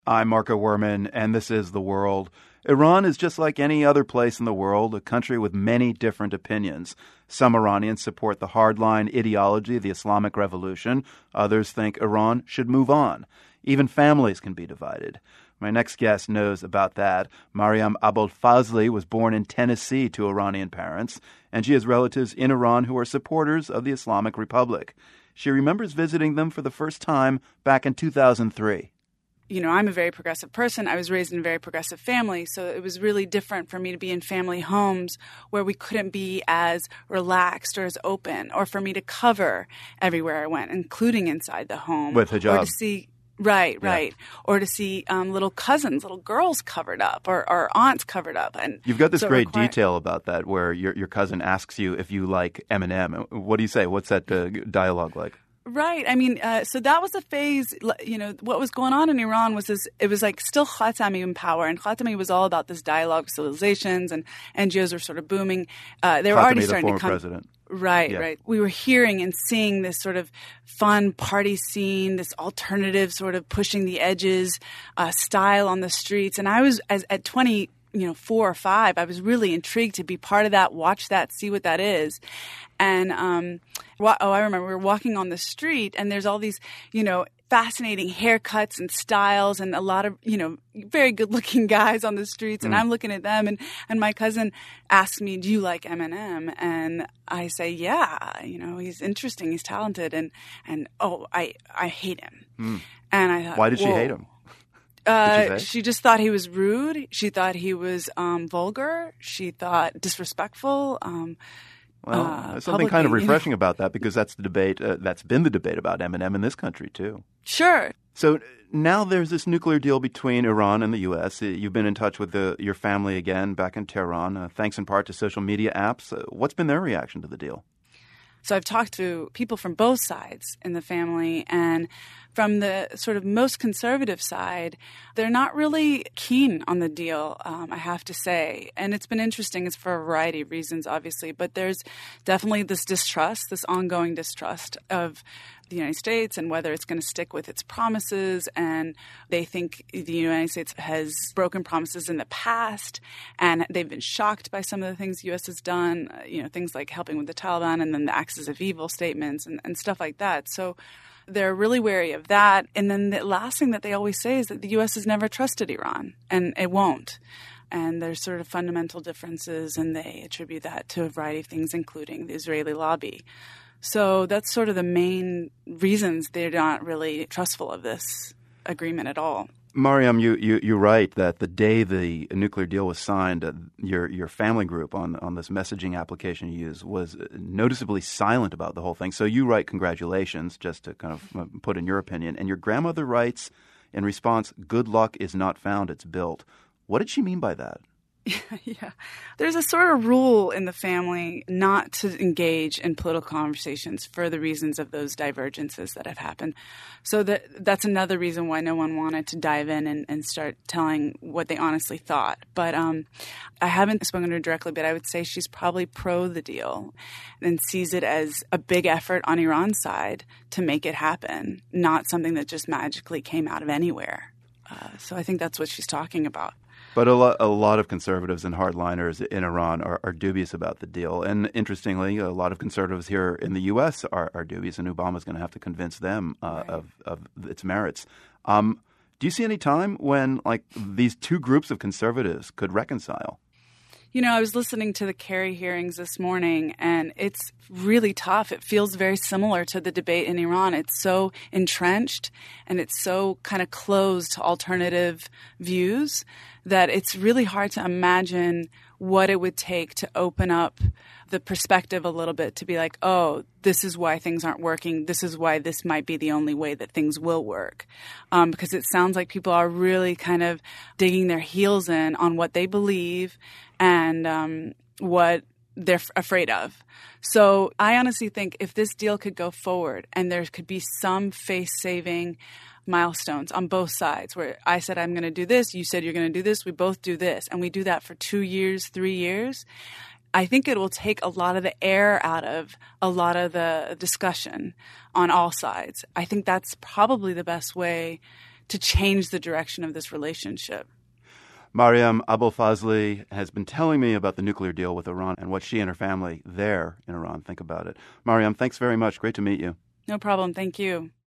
I'm Marco Werman, and this is The World. Iran is just like any other place in the world, a country with many different opinions. Some Iranians support the hardline ideology of the Islamic Revolution. Others think Iran should move on. Even families can be divided. My next guest knows about that. Mariam Abolfazli was born in Tennessee to Iranian parents, and she has relatives in Iran who are supporters of the Islamic Republic. She remembers visiting them for the first time back in 2003. I'm a very progressive person. I was raised in a very progressive family, so it was really different for me to be in family homes where we couldn't be as relaxed or as open, or for me to cover everywhere I went, including inside the home. With hijab. Or to see, right. Or to see little cousins, little girls covered up, or aunts covered up. And you've got this great detail about that where your cousin asks you if you like Eminem. What do you say? What's that dialogue like? Right. I mean, so that was a phase, what was going on in Iran was it was like still Khatami in power. And Khatami was all about this dialogue of civilizations, and NGOs were sort of booming. They were already starting to come. President. Right. We were hearing and seeing this sort of fun party scene, this alternative sort of pushing the edges style on the streets. And I was, at 20, 4 or 5, I was really intrigued to be part of that, watch that, see what that is. And I remember we were walking on the street, and there's all these, fascinating haircuts and styles, and a lot of, very good-looking guys on the streets. And I'm looking at them, and my cousin asked me, "Do you like Eminem?" And I say, "Yeah, he's interesting, he's talented." And I hate him. And I thought, why did she hate him? She just thought he was rude. She thought he was vulgar. She thought disrespectful. There's something kind of refreshing about that, because that's the debate. That's been the debate about Eminem in this country too. Sure. So now there's this nuclear deal between Iran and the U.S. You've been in touch with your family again back in Tehran, thanks in part to social media apps. What's been their reaction to the deal? So I've talked to people from both sides in the family, and from the sort of most conservative side, they're not really keen on the deal, I have to say. And it's been interesting. It's for a variety of reasons, obviously. But there's definitely this distrust, this ongoing distrust of the United States and whether it's going to stick with its promises. And they think the United States has broken promises in the past, and they've been shocked by some of the things the U.S. has done, things like helping with the Taliban and then the axis of evil statements and stuff like that. So they're really wary of that. And then the last thing that they always say is that the U.S. has never trusted Iran, and it won't. And there's sort of fundamental differences, and they attribute that to a variety of things, including the Israeli lobby. So that's sort of the main reasons they're not really trustful of this agreement at all. Mariam, you write that the day the nuclear deal was signed, your family group on this messaging application you use was noticeably silent about the whole thing. So you write congratulations, just to kind of put in your opinion. And your grandmother writes in response, "Good luck is not found, it's built." What did she mean by that? Yeah. There's a sort of rule in the family not to engage in political conversations for the reasons of those divergences that have happened. So that's another reason why no one wanted to dive in and start telling what they honestly thought. But I haven't spoken to her directly, but I would say she's probably pro the deal and sees it as a big effort on Iran's side to make it happen, not something that just magically came out of anywhere. So I think that's what she's talking about. But a lot of conservatives and hardliners in Iran are dubious about the deal. And interestingly, a lot of conservatives here in the U.S. are dubious, and Obama's going to have to convince them of its merits. Do you see any time when these two groups of conservatives could reconcile? I was listening to the Kerry hearings this morning, and it's really tough. It feels very similar to the debate in Iran. It's so entrenched, and it's so kind of closed to alternative views that it's really hard to imagine what it would take to open up the perspective a little bit, to be like, oh, this is why things aren't working. This is why this might be the only way that things will work. Because it sounds like people are really kind of digging their heels in on what they believe and what they're afraid of. So I honestly think if this deal could go forward and there could be some face-saving milestones on both sides, where I said I'm going to do this, you said you're going to do this, we both do this, and we do that for 2 years, 3 years, I think it will take a lot of the air out of a lot of the discussion on all sides. I think that's probably the best way to change the direction of this relationship. Maryam Abolfazli has been telling me about the nuclear deal with Iran and what she and her family there in Iran think about it. Maryam, thanks very much. Great to meet you. No problem. Thank you.